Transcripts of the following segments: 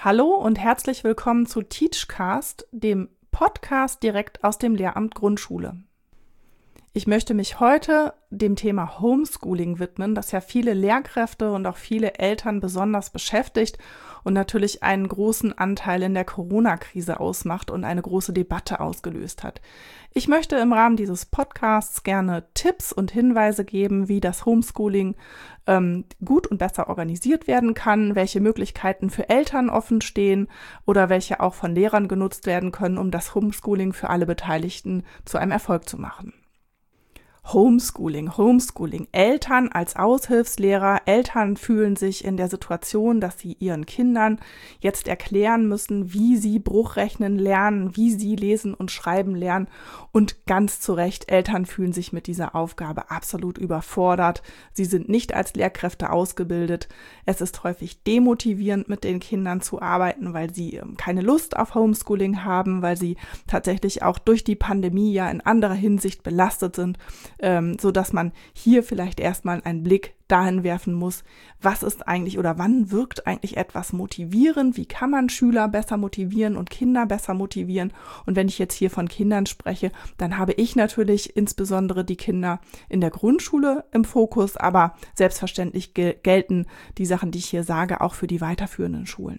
Hallo und herzlich willkommen zu Teachcast, dem Podcast direkt aus dem Lehramt Grundschule. Ich möchte mich heute dem Thema Homeschooling widmen, das ja viele Lehrkräfte und auch viele Eltern besonders beschäftigt und natürlich einen großen Anteil in der Corona-Krise ausmacht und eine große Debatte ausgelöst hat. Ich möchte im Rahmen dieses Podcasts gerne Tipps und Hinweise geben, wie das Homeschooling gut und besser organisiert werden kann, welche Möglichkeiten für Eltern offen stehen oder welche auch von Lehrern genutzt werden können, um das Homeschooling für alle Beteiligten zu einem Erfolg zu machen. Homeschooling. Eltern als Aushilfslehrer, Eltern fühlen sich in der Situation, dass sie ihren Kindern jetzt erklären müssen, wie sie Bruchrechnen lernen, wie sie lesen und schreiben lernen. Und ganz zu Recht, Eltern fühlen sich mit dieser Aufgabe absolut überfordert. Sie sind nicht als Lehrkräfte ausgebildet. Es ist häufig demotivierend, mit den Kindern zu arbeiten, weil sie keine Lust auf Homeschooling haben, weil sie tatsächlich auch durch die Pandemie ja in anderer Hinsicht belastet sind, so dass man hier vielleicht erstmal einen Blick dahin werfen muss, was ist eigentlich oder wann wirkt eigentlich etwas motivierend, wie kann man Schüler besser motivieren und Kinder besser motivieren. Und wenn ich jetzt hier von Kindern spreche, dann habe ich natürlich insbesondere die Kinder in der Grundschule im Fokus, aber selbstverständlich gelten die Sachen, die ich hier sage, auch für die weiterführenden Schulen.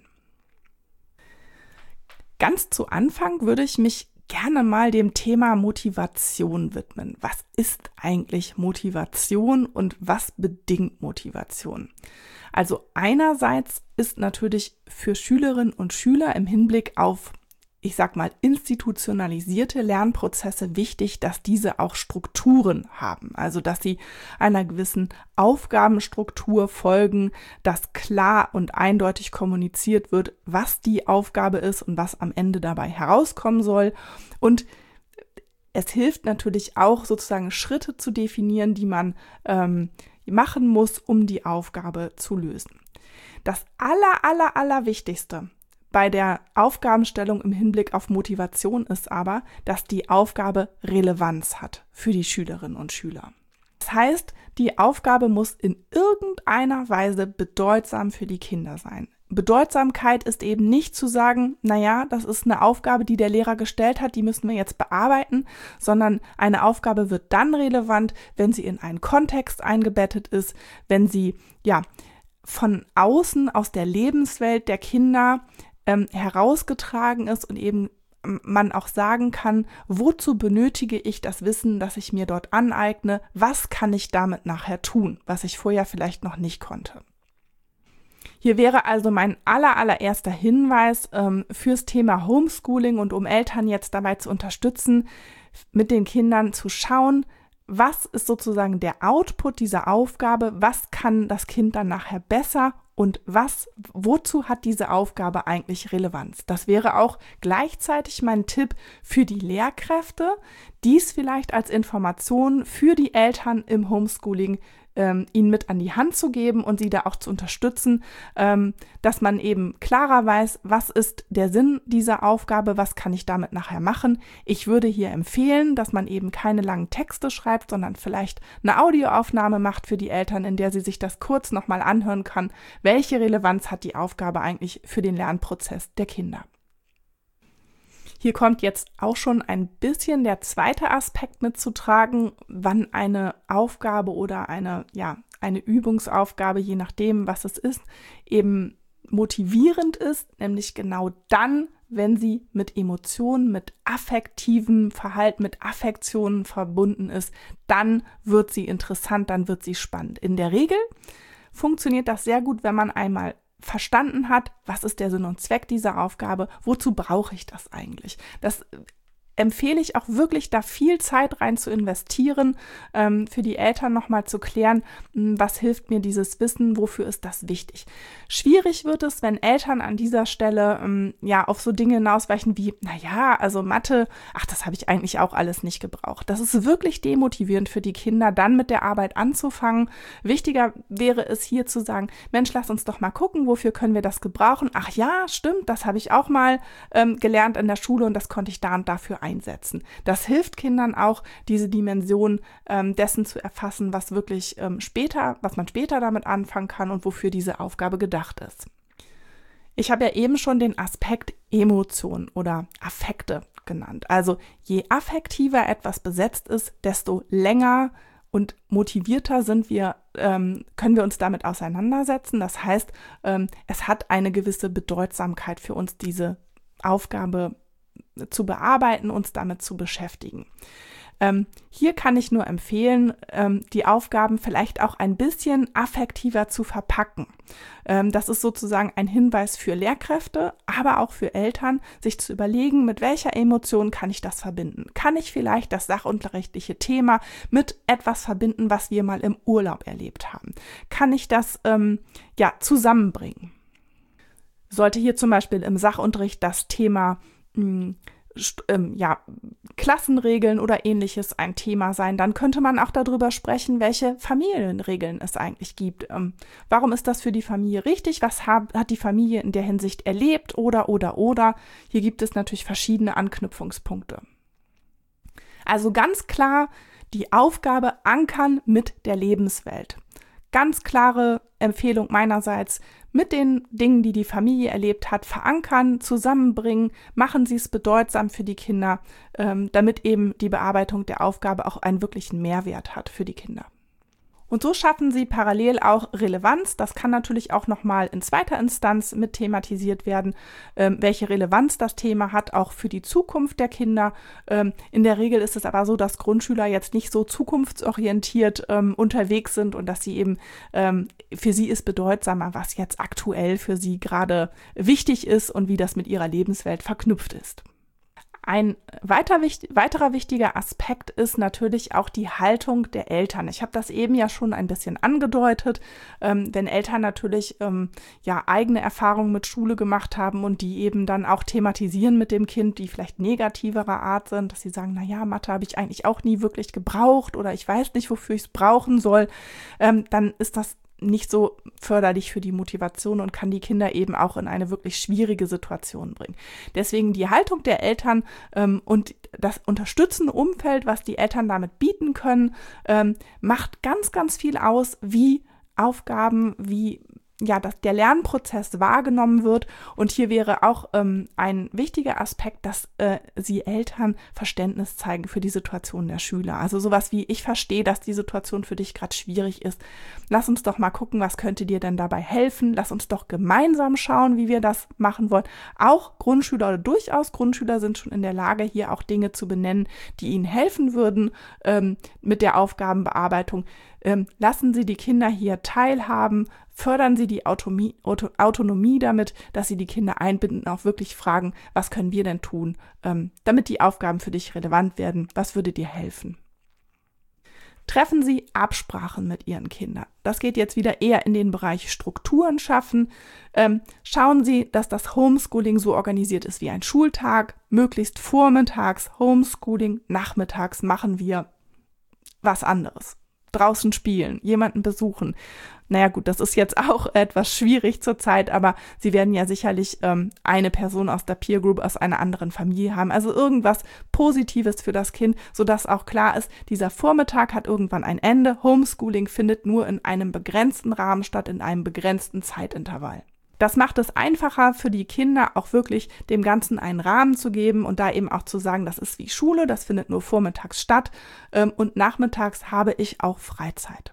Ganz zu Anfang würde ich mich gerne mal dem Thema Motivation widmen. Was ist eigentlich Motivation und was bedingt Motivation? Also einerseits ist natürlich für Schülerinnen und Schüler im Hinblick auf, ich sag mal, institutionalisierte Lernprozesse wichtig, dass diese auch Strukturen haben. Also, dass sie einer gewissen Aufgabenstruktur folgen, dass klar und eindeutig kommuniziert wird, was die Aufgabe ist und was am Ende dabei herauskommen soll. Und es hilft natürlich auch, sozusagen Schritte zu definieren, die man machen muss, um die Aufgabe zu lösen. Das Allerwichtigste bei der Aufgabenstellung im Hinblick auf Motivation ist aber, dass die Aufgabe Relevanz hat für die Schülerinnen und Schüler. Das heißt, die Aufgabe muss in irgendeiner Weise bedeutsam für die Kinder sein. Bedeutsamkeit ist eben nicht zu sagen, naja, das ist eine Aufgabe, die der Lehrer gestellt hat, die müssen wir jetzt bearbeiten, sondern eine Aufgabe wird dann relevant, wenn sie in einen Kontext eingebettet ist, wenn sie von außen aus der Lebenswelt der Kinder herausgetragen ist und eben man auch sagen kann, wozu benötige ich das Wissen, das ich mir dort aneigne, was kann ich damit nachher tun, was ich vorher vielleicht noch nicht konnte. Hier wäre also mein allererster Hinweis fürs Thema Homeschooling und um Eltern jetzt dabei zu unterstützen, mit den Kindern zu schauen, was ist sozusagen der Output dieser Aufgabe, was kann das Kind dann nachher besser und wozu hat diese Aufgabe eigentlich Relevanz? Das wäre auch gleichzeitig mein Tipp für die Lehrkräfte, dies vielleicht als Information für die Eltern im Homeschooling ihnen mit an die Hand zu geben und sie da auch zu unterstützen, dass man eben klarer weiß, was ist der Sinn dieser Aufgabe, was kann ich damit nachher machen. Ich würde hier empfehlen, dass man eben keine langen Texte schreibt, sondern vielleicht eine Audioaufnahme macht für die Eltern, in der sie sich das kurz nochmal anhören kann, welche Relevanz hat die Aufgabe eigentlich für den Lernprozess der Kinder. Hier kommt jetzt auch schon ein bisschen der zweite Aspekt mitzutragen, wann eine Aufgabe oder eine Übungsaufgabe, je nachdem, was es ist, eben motivierend ist, nämlich genau dann, wenn sie mit Emotionen, mit affektivem Verhalten, mit Affektionen verbunden ist, dann wird sie interessant, dann wird sie spannend. In der Regel funktioniert das sehr gut, wenn man einmal verstanden hat, was ist der Sinn und Zweck dieser Aufgabe, wozu brauche ich das eigentlich? Das empfehle ich auch wirklich, da viel Zeit rein zu investieren, für die Eltern nochmal zu klären, was hilft mir dieses Wissen, wofür ist das wichtig. Schwierig wird es, wenn Eltern an dieser Stelle auf so Dinge hinausweichen wie, also Mathe, das habe ich eigentlich auch alles nicht gebraucht. Das ist wirklich demotivierend für die Kinder, dann mit der Arbeit anzufangen. Wichtiger wäre es hier zu sagen, Mensch, lass uns doch mal gucken, wofür können wir das gebrauchen? Ach ja, stimmt, das habe ich auch mal gelernt in der Schule und das konnte ich da und dafür einsetzen. Das hilft Kindern auch, diese Dimension dessen zu erfassen, was man später damit anfangen kann und wofür diese Aufgabe gedacht ist. Ich habe ja eben schon den Aspekt Emotionen oder Affekte genannt. Also je affektiver etwas besetzt ist, desto länger und motivierter können wir uns damit auseinandersetzen. Das heißt, es hat eine gewisse Bedeutsamkeit für uns, diese Aufgabe zu bearbeiten, uns damit zu beschäftigen. Hier kann ich nur empfehlen, die Aufgaben vielleicht auch ein bisschen affektiver zu verpacken. Das ist sozusagen ein Hinweis für Lehrkräfte, aber auch für Eltern, sich zu überlegen, mit welcher Emotion kann ich das verbinden? Kann ich vielleicht das sachunterrichtliche Thema mit etwas verbinden, was wir mal im Urlaub erlebt haben? Kann ich das zusammenbringen? Sollte hier zum Beispiel im Sachunterricht das Thema Klassenregeln oder ähnliches ein Thema sein, dann könnte man auch darüber sprechen, welche Familienregeln es eigentlich gibt. Warum ist das für die Familie richtig? Was hat die Familie in der Hinsicht erlebt? Oder. Hier gibt es natürlich verschiedene Anknüpfungspunkte. Also ganz klar die Aufgabe ankern mit der Lebenswelt. Ganz klare Empfehlung meinerseits, mit den Dingen, die die Familie erlebt hat, verankern, zusammenbringen, machen Sie es bedeutsam für die Kinder, damit eben die Bearbeitung der Aufgabe auch einen wirklichen Mehrwert hat für die Kinder. Und so schaffen Sie parallel auch Relevanz. Das kann natürlich auch nochmal in zweiter Instanz mit thematisiert werden, welche Relevanz das Thema hat, auch für die Zukunft der Kinder. In der Regel ist es aber so, dass Grundschüler jetzt nicht so zukunftsorientiert unterwegs sind und dass sie eben, für sie ist bedeutsamer, was jetzt aktuell für sie gerade wichtig ist und wie das mit ihrer Lebenswelt verknüpft ist. Ein weiterer wichtiger Aspekt ist natürlich auch die Haltung der Eltern. Ich habe das eben ja schon ein bisschen angedeutet, wenn Eltern natürlich eigene Erfahrungen mit Schule gemacht haben und die eben dann auch thematisieren mit dem Kind, die vielleicht negativerer Art sind, dass sie sagen, naja, Mathe habe ich eigentlich auch nie wirklich gebraucht oder ich weiß nicht, wofür ich es brauchen soll, dann ist das nicht so förderlich für die Motivation und kann die Kinder eben auch in eine wirklich schwierige Situation bringen. Deswegen die Haltung der Eltern und das unterstützende Umfeld, was die Eltern damit bieten können, macht ganz, ganz viel aus, wie Aufgaben, dass der Lernprozess wahrgenommen wird. Und hier wäre auch ein wichtiger Aspekt, dass Sie Eltern Verständnis zeigen für die Situation der Schüler. Also sowas wie, ich verstehe, dass die Situation für dich gerade schwierig ist. Lass uns doch mal gucken, was könnte dir denn dabei helfen? Lass uns doch gemeinsam schauen, wie wir das machen wollen. Auch Grundschüler oder durchaus Grundschüler sind schon in der Lage, hier auch Dinge zu benennen, die ihnen helfen würden mit der Aufgabenbearbeitung. Lassen Sie die Kinder hier teilhaben, fördern Sie die Autonomie damit, dass Sie die Kinder einbinden und auch wirklich fragen, was können wir denn tun, damit die Aufgaben für dich relevant werden, was würde dir helfen? Treffen Sie Absprachen mit Ihren Kindern. Das geht jetzt wieder eher in den Bereich Strukturen schaffen. Schauen Sie, dass das Homeschooling so organisiert ist wie ein Schultag, möglichst vormittags Homeschooling, nachmittags machen wir was anderes. Draußen spielen, jemanden besuchen. Naja gut, das ist jetzt auch etwas schwierig zurzeit, aber Sie werden ja sicherlich eine Person aus der Peer Group aus einer anderen Familie haben. Also irgendwas Positives für das Kind, sodass auch klar ist, dieser Vormittag hat irgendwann ein Ende. Homeschooling findet nur in einem begrenzten Rahmen statt, in einem begrenzten Zeitintervall. Das macht es einfacher für die Kinder, auch wirklich dem Ganzen einen Rahmen zu geben und da eben auch zu sagen, das ist wie Schule, das findet nur vormittags statt und nachmittags habe ich auch Freizeit.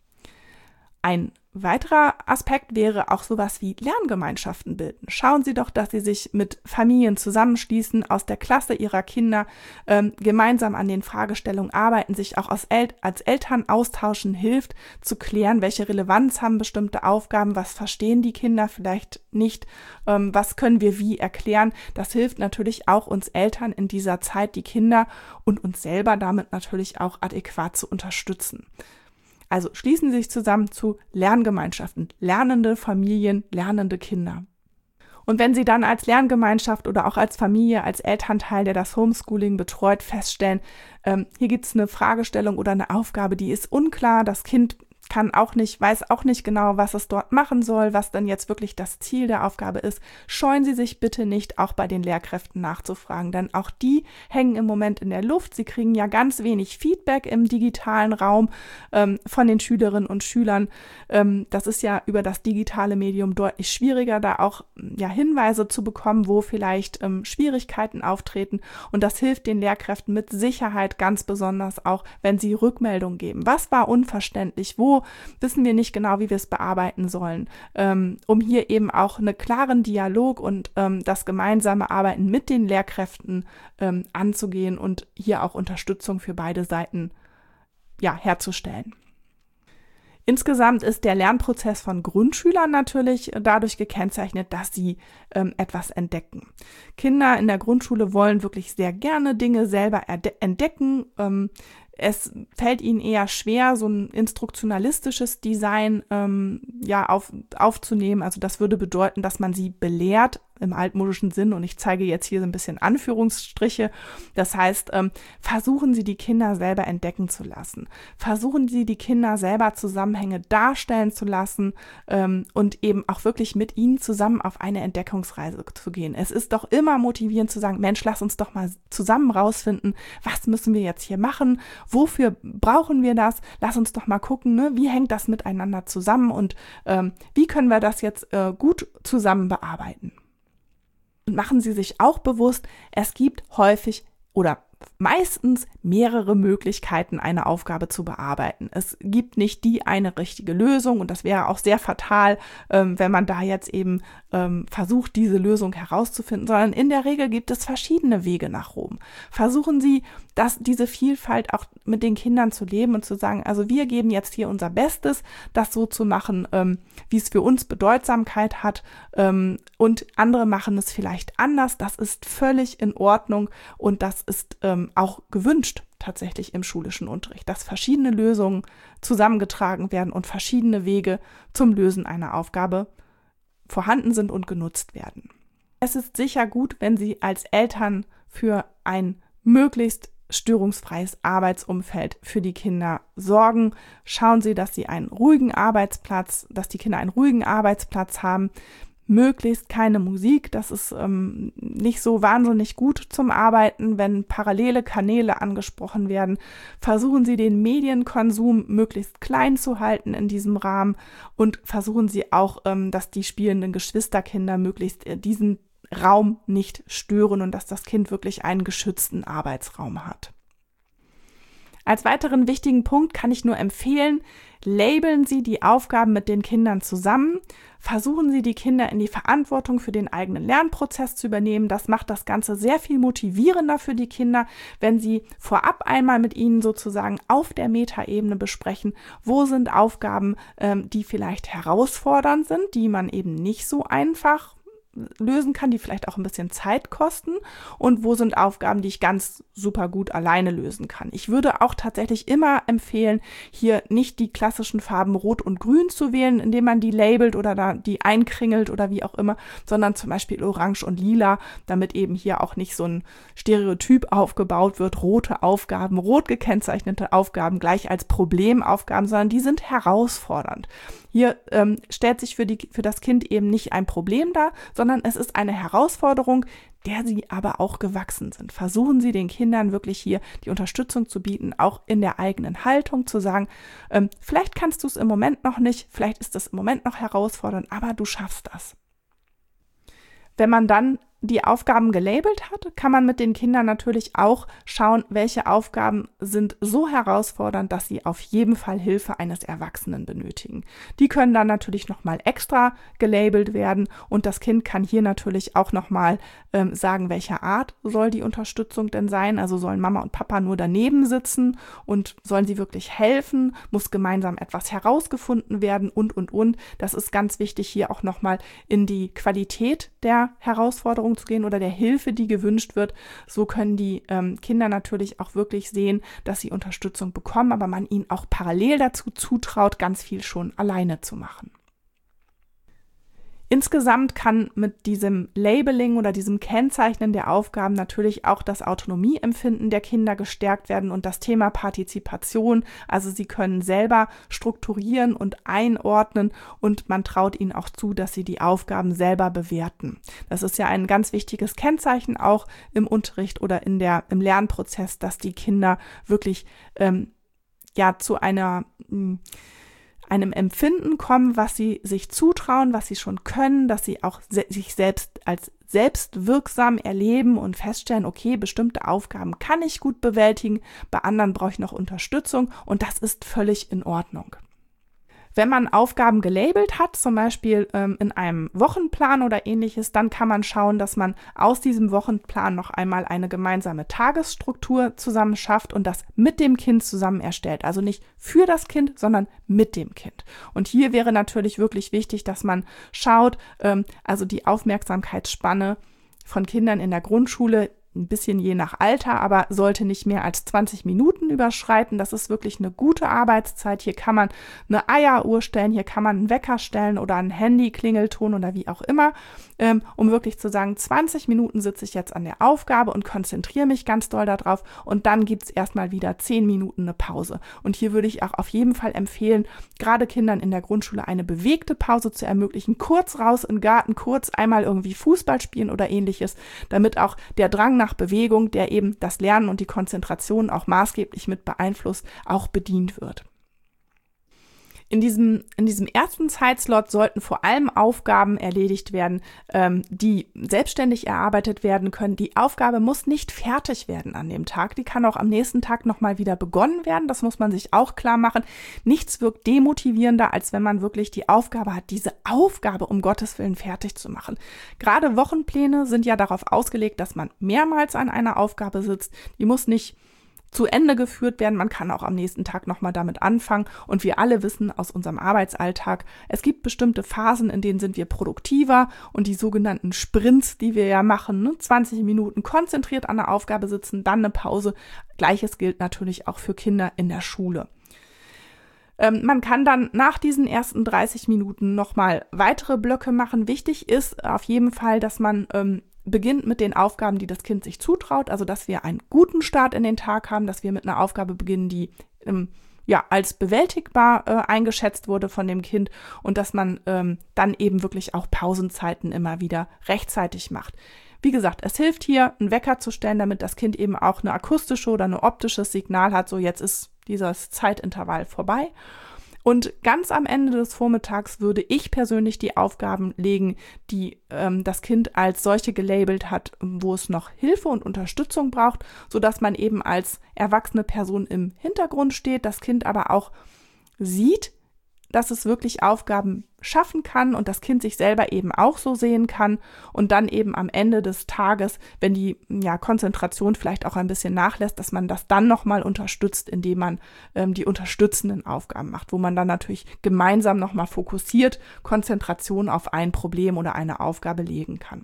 Ein weiterer Aspekt wäre auch sowas wie Lerngemeinschaften bilden. Schauen Sie doch, dass Sie sich mit Familien zusammenschließen, aus der Klasse Ihrer Kinder gemeinsam an den Fragestellungen arbeiten, sich auch als Eltern austauschen hilft, zu klären, welche Relevanz haben bestimmte Aufgaben, was verstehen die Kinder vielleicht nicht, was können wir wie erklären. Das hilft natürlich auch uns Eltern in dieser Zeit, die Kinder und uns selber damit natürlich auch adäquat zu unterstützen. Also schließen Sie sich zusammen zu Lerngemeinschaften, lernende Familien, lernende Kinder. Und wenn Sie dann als Lerngemeinschaft oder auch als Familie, als Elternteil, der das Homeschooling betreut, feststellen, hier gibt es eine Fragestellung oder eine Aufgabe, die ist unklar, das Kind weiß auch nicht genau, was es dort machen soll, was dann jetzt wirklich das Ziel der Aufgabe ist, scheuen Sie sich bitte nicht, auch bei den Lehrkräften nachzufragen, denn auch die hängen im Moment in der Luft. Sie kriegen ja ganz wenig Feedback im digitalen Raum von den Schülerinnen und Schülern. Das ist ja über das digitale Medium deutlich schwieriger, da auch Hinweise zu bekommen, wo vielleicht Schwierigkeiten auftreten, und das hilft den Lehrkräften mit Sicherheit ganz besonders auch, wenn sie Rückmeldung geben. Was war unverständlich? Wo wissen wir nicht genau, wie wir es bearbeiten sollen, um hier eben auch einen klaren Dialog und das gemeinsame Arbeiten mit den Lehrkräften anzugehen und hier auch Unterstützung für beide Seiten herzustellen. Insgesamt ist der Lernprozess von Grundschülern natürlich dadurch gekennzeichnet, dass sie etwas entdecken. Kinder in der Grundschule wollen wirklich sehr gerne Dinge selber entdecken. Es fällt ihnen eher schwer, so ein instruktionalistisches Design aufzunehmen. Also das würde bedeuten, dass man sie belehrt im altmodischen Sinn, und ich zeige jetzt hier so ein bisschen Anführungsstriche. Das heißt, versuchen Sie, die Kinder selber entdecken zu lassen. Versuchen Sie, die Kinder selber Zusammenhänge darstellen zu lassen und eben auch wirklich mit ihnen zusammen auf eine Entdeckungsreise zu gehen. Es ist doch immer motivierend zu sagen, Mensch, lass uns doch mal zusammen rausfinden, was müssen wir jetzt hier machen, wofür brauchen wir das, lass uns doch mal gucken, ne? Wie hängt das miteinander zusammen und wie können wir das jetzt gut zusammen bearbeiten. Und machen Sie sich auch bewusst, es gibt häufig oder meistens mehrere Möglichkeiten, eine Aufgabe zu bearbeiten. Es gibt nicht die eine richtige Lösung, und das wäre auch sehr fatal, wenn man da jetzt eben versucht, diese Lösung herauszufinden, sondern in der Regel gibt es verschiedene Wege nach Rom. Versuchen Sie, diese Vielfalt auch mit den Kindern zu leben und zu sagen, also wir geben jetzt hier unser Bestes, das so zu machen, wie es für uns Bedeutsamkeit hat, und andere machen es vielleicht anders. Das ist völlig in Ordnung, und das ist auch gewünscht tatsächlich im schulischen Unterricht, dass verschiedene Lösungen zusammengetragen werden und verschiedene Wege zum Lösen einer Aufgabe vorhanden sind und genutzt werden. Es ist sicher gut, wenn Sie als Eltern für ein möglichst störungsfreies Arbeitsumfeld für die Kinder sorgen. Schauen Sie, dass die Kinder einen ruhigen Arbeitsplatz haben. Möglichst keine Musik, das ist nicht so wahnsinnig gut zum Arbeiten, wenn parallele Kanäle angesprochen werden. Versuchen Sie, den Medienkonsum möglichst klein zu halten in diesem Rahmen, und versuchen Sie auch, dass die spielenden Geschwisterkinder möglichst diesen Raum nicht stören und dass das Kind wirklich einen geschützten Arbeitsraum hat. Als weiteren wichtigen Punkt kann ich nur empfehlen, labeln Sie die Aufgaben mit den Kindern zusammen. Versuchen Sie, die Kinder in die Verantwortung für den eigenen Lernprozess zu übernehmen. Das macht das Ganze sehr viel motivierender für die Kinder, wenn Sie vorab einmal mit ihnen sozusagen auf der Metaebene besprechen, wo sind Aufgaben, die vielleicht herausfordernd sind, die man eben nicht so einfach lösen kann, die vielleicht auch ein bisschen Zeit kosten, und wo sind Aufgaben, die ich ganz super gut alleine lösen kann. Ich würde auch tatsächlich immer empfehlen, hier nicht die klassischen Farben Rot und Grün zu wählen, indem man die labelt oder da die einkringelt oder wie auch immer, sondern zum Beispiel Orange und Lila, damit eben hier auch nicht so ein Stereotyp aufgebaut wird, rote Aufgaben, rot gekennzeichnete Aufgaben gleich als Problemaufgaben, sondern die sind herausfordernd. Hier stellt sich für das Kind eben nicht ein Problem dar, sondern es ist eine Herausforderung, der Sie aber auch gewachsen sind. Versuchen Sie, den Kindern wirklich hier die Unterstützung zu bieten, auch in der eigenen Haltung zu sagen, vielleicht kannst du es im Moment noch nicht, vielleicht ist das im Moment noch herausfordernd, aber du schaffst das. Wenn man dann die Aufgaben gelabelt hat, kann man mit den Kindern natürlich auch schauen, welche Aufgaben sind so herausfordernd, dass sie auf jeden Fall Hilfe eines Erwachsenen benötigen. Die können dann natürlich nochmal extra gelabelt werden, und das Kind kann hier natürlich auch nochmal sagen, welcher Art soll die Unterstützung denn sein. Also sollen Mama und Papa nur daneben sitzen und sollen sie wirklich helfen? Muss gemeinsam etwas herausgefunden werden und. Das ist ganz wichtig, hier auch nochmal in die Qualität der Herausforderung zu gehen oder der Hilfe, die gewünscht wird. So können die Kinder natürlich auch wirklich sehen, dass sie Unterstützung bekommen, aber man ihnen auch parallel dazu zutraut, ganz viel schon alleine zu machen. Insgesamt kann mit diesem Labeling oder diesem Kennzeichnen der Aufgaben natürlich auch das Autonomieempfinden der Kinder gestärkt werden und das Thema Partizipation. Also sie können selber strukturieren und einordnen und man traut ihnen auch zu, dass sie die Aufgaben selber bewerten. Das ist ja ein ganz wichtiges Kennzeichen auch im Unterricht oder im Lernprozess, dass die Kinder wirklich zu einem Empfinden kommen, was sie sich zutrauen, was sie schon können, dass sie auch sich selbst als selbstwirksam erleben und feststellen, okay, bestimmte Aufgaben kann ich gut bewältigen, bei anderen brauche ich noch Unterstützung und das ist völlig in Ordnung. Wenn man Aufgaben gelabelt hat, zum Beispiel in einem Wochenplan oder ähnliches, dann kann man schauen, dass man aus diesem Wochenplan noch einmal eine gemeinsame Tagesstruktur zusammen schafft und das mit dem Kind zusammen erstellt. Also nicht für das Kind, sondern mit dem Kind. Und hier wäre natürlich wirklich wichtig, dass man schaut, also die Aufmerksamkeitsspanne von Kindern in der Grundschule, ein bisschen je nach Alter, aber sollte nicht mehr als 20 Minuten überschreiten. Das ist wirklich eine gute Arbeitszeit. Hier kann man eine Eieruhr stellen, hier kann man einen Wecker stellen oder einen Handy-Klingelton oder wie auch immer, um wirklich zu sagen, 20 Minuten sitze ich jetzt an der Aufgabe und konzentriere mich ganz doll darauf und dann gibt es erstmal wieder 10 Minuten eine Pause. Und hier würde ich auch auf jeden Fall empfehlen, gerade Kindern in der Grundschule eine bewegte Pause zu ermöglichen, kurz raus in den Garten, kurz einmal irgendwie Fußball spielen oder ähnliches, damit auch der Drang nach Bewegung, der eben das Lernen und die Konzentration auch maßgeblich mit beeinflusst, auch bedient wird. In diesem ersten Zeitslot sollten vor allem Aufgaben erledigt werden, die selbstständig erarbeitet werden können. Die Aufgabe muss nicht fertig werden an dem Tag. Die kann auch am nächsten Tag nochmal wieder begonnen werden. Das muss man sich auch klar machen. Nichts wirkt demotivierender, als wenn man wirklich die Aufgabe hat, diese Aufgabe um Gottes Willen fertig zu machen. Gerade Wochenpläne sind ja darauf ausgelegt, dass man mehrmals an einer Aufgabe sitzt. Die muss nicht zu Ende geführt werden. Man kann auch am nächsten Tag nochmal damit anfangen. Und wir alle wissen aus unserem Arbeitsalltag, es gibt bestimmte Phasen, in denen sind wir produktiver und die sogenannten Sprints, die wir ja machen, 20 Minuten konzentriert an der Aufgabe sitzen, dann eine Pause. Gleiches gilt natürlich auch für Kinder in der Schule. Man kann dann nach diesen ersten 30 Minuten nochmal weitere Blöcke machen. Wichtig ist auf jeden Fall, dass man beginnt mit den Aufgaben, die das Kind sich zutraut, also dass wir einen guten Start in den Tag haben, dass wir mit einer Aufgabe beginnen, die als bewältigbar eingeschätzt wurde von dem Kind und dass man dann eben wirklich auch Pausenzeiten immer wieder rechtzeitig macht. Wie gesagt, es hilft hier, einen Wecker zu stellen, damit das Kind eben auch eine akustische oder ein optisches Signal hat, so jetzt ist dieses Zeitintervall vorbei. Und ganz am Ende des Vormittags würde ich persönlich die Aufgaben legen, die das Kind als solche gelabelt hat, wo es noch Hilfe und Unterstützung braucht, sodass man eben als erwachsene Person im Hintergrund steht, das Kind aber auch sieht, dass es wirklich Aufgaben schaffen kann und das Kind sich selber eben auch so sehen kann und dann eben am Ende des Tages, wenn die Konzentration vielleicht auch ein bisschen nachlässt, dass man das dann nochmal unterstützt, indem man die unterstützenden Aufgaben macht, wo man dann natürlich gemeinsam nochmal fokussiert Konzentration auf ein Problem oder eine Aufgabe legen kann.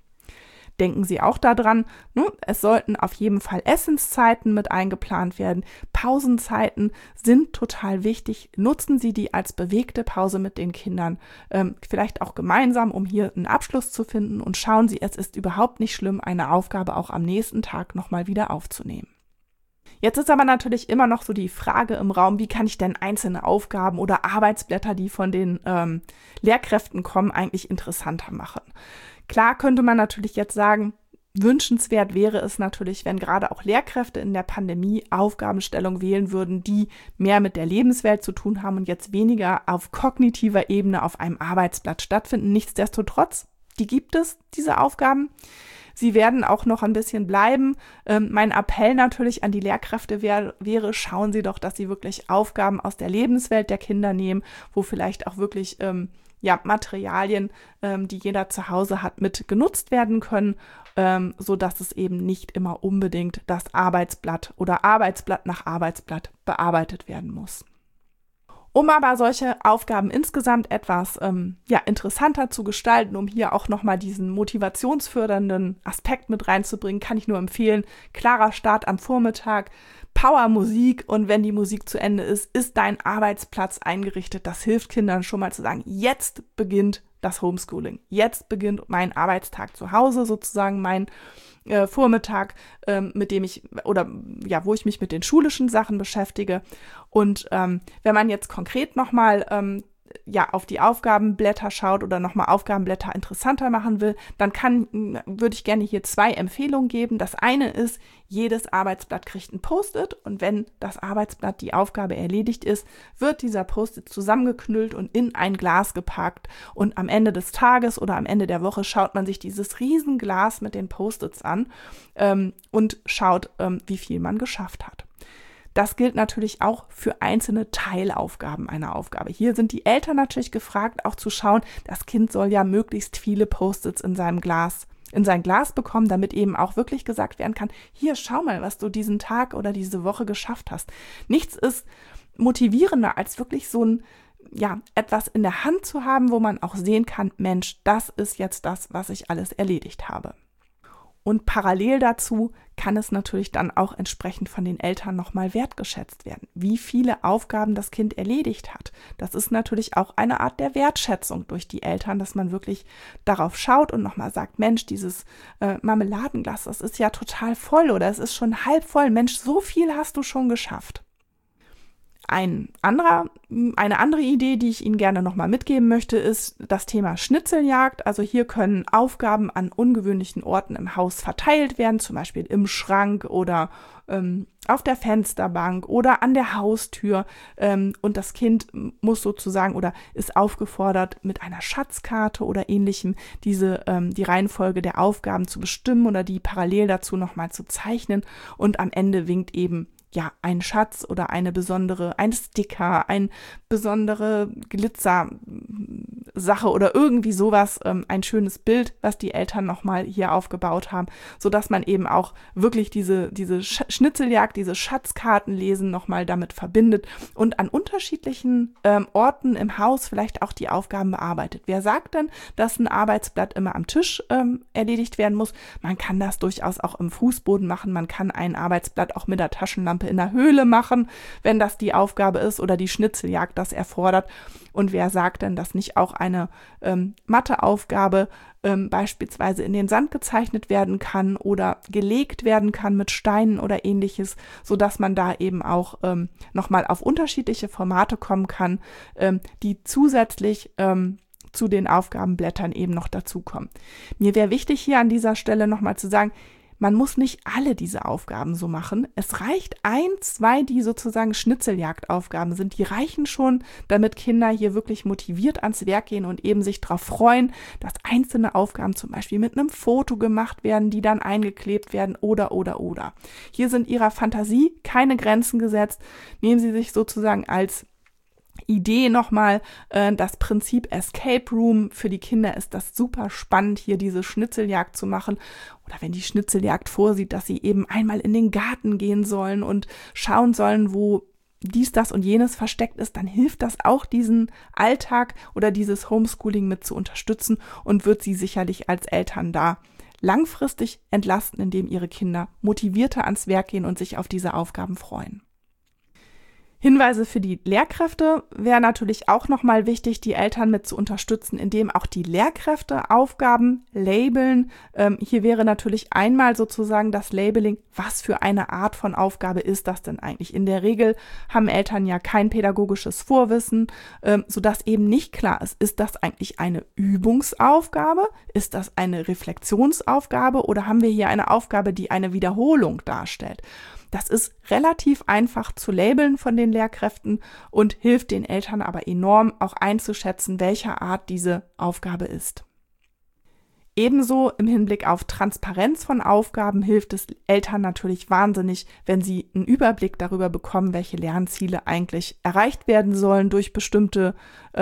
Denken Sie auch daran, es sollten auf jeden Fall Essenszeiten mit eingeplant werden. Pausenzeiten sind total wichtig. Nutzen Sie die als bewegte Pause mit den Kindern, vielleicht auch gemeinsam, um hier einen Abschluss zu finden. Und schauen Sie, es ist überhaupt nicht schlimm, eine Aufgabe auch am nächsten Tag nochmal wieder aufzunehmen. Jetzt ist aber natürlich immer noch so die Frage im Raum, wie kann ich denn einzelne Aufgaben oder Arbeitsblätter, die von den Lehrkräften kommen, eigentlich interessanter machen? Klar könnte man natürlich jetzt sagen, wünschenswert wäre es natürlich, wenn gerade auch Lehrkräfte in der Pandemie Aufgabenstellung wählen würden, die mehr mit der Lebenswelt zu tun haben und jetzt weniger auf kognitiver Ebene auf einem Arbeitsblatt stattfinden. Nichtsdestotrotz, die gibt es, diese Aufgaben. Sie werden auch noch ein bisschen bleiben. Mein Appell natürlich an die Lehrkräfte wäre, schauen Sie doch, dass Sie wirklich Aufgaben aus der Lebenswelt der Kinder nehmen, wo vielleicht auch wirklich Materialien, die jeder zu Hause hat, mit genutzt werden können, so dass es eben nicht immer unbedingt das Arbeitsblatt oder Arbeitsblatt nach Arbeitsblatt bearbeitet werden muss. Um aber solche Aufgaben insgesamt etwas interessanter zu gestalten, um hier auch nochmal diesen motivationsfördernden Aspekt mit reinzubringen, kann ich nur empfehlen, klarer Start am Vormittag, Powermusik und wenn die Musik zu Ende ist dein Arbeitsplatz eingerichtet. Das hilft Kindern schon mal zu sagen, jetzt beginnt das Homeschooling. Jetzt beginnt mein Arbeitstag zu Hause, sozusagen mein Vormittag, wo ich mich mit den schulischen Sachen beschäftige. Und wenn man jetzt konkret nochmal auf die Aufgabenblätter schaut oder nochmal Aufgabenblätter interessanter machen will, dann würde ich gerne hier 2 Empfehlungen geben. Das eine ist, jedes Arbeitsblatt kriegt ein Post-it und wenn das Arbeitsblatt die Aufgabe erledigt ist, wird dieser Post-it zusammengeknüllt und in ein Glas gepackt und am Ende des Tages oder am Ende der Woche schaut man sich dieses Riesenglas mit den Post-its an und schaut, wie viel man geschafft hat. Das gilt natürlich auch für einzelne Teilaufgaben einer Aufgabe. Hier sind die Eltern natürlich gefragt, auch zu schauen, das Kind soll ja möglichst viele Post-its in sein Glas bekommen, damit eben auch wirklich gesagt werden kann, hier, schau mal, was du diesen Tag oder diese Woche geschafft hast. Nichts ist motivierender, als wirklich so etwas in der Hand zu haben, wo man auch sehen kann, Mensch, das ist jetzt das, was ich alles erledigt habe. Und parallel dazu kann es natürlich dann auch entsprechend von den Eltern nochmal wertgeschätzt werden, wie viele Aufgaben das Kind erledigt hat. Das ist natürlich auch eine Art der Wertschätzung durch die Eltern, dass man wirklich darauf schaut und nochmal sagt, Mensch, dieses Marmeladenglas, das ist ja total voll oder es ist schon halb voll. Mensch, so viel hast du schon geschafft. Eine andere Idee, die ich Ihnen gerne nochmal mitgeben möchte, ist das Thema Schnitzeljagd. Also hier können Aufgaben an ungewöhnlichen Orten im Haus verteilt werden, zum Beispiel im Schrank oder auf der Fensterbank oder an der Haustür. Und das Kind muss sozusagen oder ist aufgefordert, mit einer Schatzkarte oder Ähnlichem die Reihenfolge der Aufgaben zu bestimmen oder die parallel dazu nochmal zu zeichnen. Und am Ende winkt eben ein Schatz oder ein Sticker, ein besondere Glitzersache oder irgendwie sowas, ein schönes Bild, was die Eltern nochmal hier aufgebaut haben, sodass man eben auch wirklich diese Schnitzeljagd, diese Schatzkartenlesen nochmal damit verbindet und an unterschiedlichen Orten im Haus vielleicht auch die Aufgaben bearbeitet. Wer sagt denn, dass ein Arbeitsblatt immer am Tisch erledigt werden muss? Man kann das durchaus auch im Fußboden machen, man kann ein Arbeitsblatt auch mit der Taschenlampe in der Höhle machen, wenn das die Aufgabe ist oder die Schnitzeljagd das erfordert. Und wer sagt denn, dass nicht auch eine Matheaufgabe beispielsweise in den Sand gezeichnet werden kann oder gelegt werden kann mit Steinen oder Ähnliches, sodass man da eben auch nochmal auf unterschiedliche Formate kommen kann, die zusätzlich zu den Aufgabenblättern eben noch dazukommen. Mir wäre wichtig hier an dieser Stelle nochmal zu sagen, man muss nicht alle diese Aufgaben so machen. Es reicht 1, 2, die sozusagen Schnitzeljagdaufgaben sind. Die reichen schon, damit Kinder hier wirklich motiviert ans Werk gehen und eben sich darauf freuen, dass einzelne Aufgaben zum Beispiel mit einem Foto gemacht werden, die dann eingeklebt werden oder. Hier sind Ihrer Fantasie keine Grenzen gesetzt. Nehmen Sie sich sozusagen als Idee nochmal, das Prinzip Escape Room. Für die Kinder ist das super spannend, hier diese Schnitzeljagd zu machen. Oder wenn die Schnitzeljagd vorsieht, dass sie eben einmal in den Garten gehen sollen und schauen sollen, wo dies, das und jenes versteckt ist, dann hilft das auch, diesen Alltag oder dieses Homeschooling mit zu unterstützen und wird sie sicherlich als Eltern da langfristig entlasten, indem ihre Kinder motivierter ans Werk gehen und sich auf diese Aufgaben freuen. Hinweise für die Lehrkräfte wäre natürlich auch nochmal wichtig, die Eltern mit zu unterstützen, indem auch die Lehrkräfte Aufgaben labeln. Hier wäre natürlich einmal sozusagen das Labeling, was für eine Art von Aufgabe ist das denn eigentlich? In der Regel haben Eltern ja kein pädagogisches Vorwissen, sodass eben nicht klar ist das eigentlich eine Übungsaufgabe? Ist das eine Reflexionsaufgabe oder haben wir hier eine Aufgabe, die eine Wiederholung darstellt? Das ist relativ einfach zu labeln von den Lehrkräften und hilft den Eltern aber enorm, auch einzuschätzen, welcher Art diese Aufgabe ist. Ebenso im Hinblick auf Transparenz von Aufgaben hilft es Eltern natürlich wahnsinnig, wenn sie einen Überblick darüber bekommen, welche Lernziele eigentlich erreicht werden sollen durch bestimmte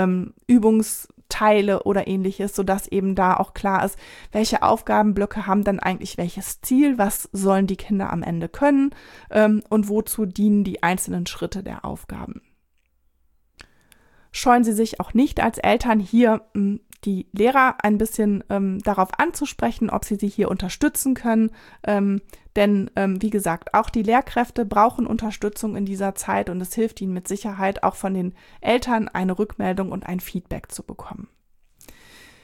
Übungsteile oder Ähnliches, sodass eben da auch klar ist, welche Aufgabenblöcke haben dann eigentlich welches Ziel, was sollen die Kinder am Ende können und wozu dienen die einzelnen Schritte der Aufgaben. Scheuen Sie sich auch nicht als Eltern hier die Lehrer ein bisschen darauf anzusprechen, ob sie hier unterstützen können. Denn wie gesagt, auch die Lehrkräfte brauchen Unterstützung in dieser Zeit und es hilft ihnen mit Sicherheit auch von den Eltern eine Rückmeldung und ein Feedback zu bekommen.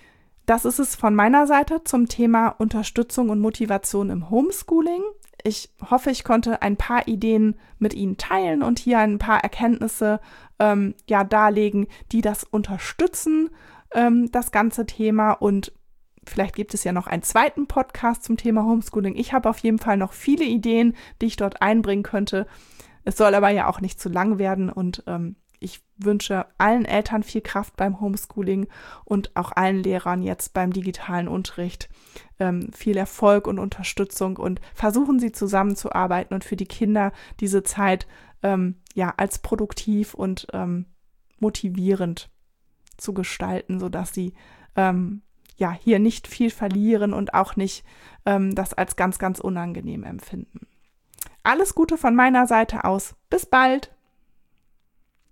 Das ist es von meiner Seite zum Thema Unterstützung und Motivation im Homeschooling. Ich hoffe, ich konnte ein paar Ideen mit Ihnen teilen und hier ein paar Erkenntnisse darlegen, die das unterstützen, das ganze Thema. Und vielleicht gibt es ja noch einen zweiten Podcast zum Thema Homeschooling. Ich habe auf jeden Fall noch viele Ideen, die ich dort einbringen könnte. Es soll aber ja auch nicht zu lang werden und ich wünsche allen Eltern viel Kraft beim Homeschooling und auch allen Lehrern jetzt beim digitalen Unterricht viel Erfolg und Unterstützung und versuchen Sie zusammenzuarbeiten und für die Kinder diese Zeit als produktiv und motivierend zu gestalten, sodass sie hier nicht viel verlieren und auch nicht das als ganz, ganz unangenehm empfinden. Alles Gute von meiner Seite aus. Bis bald!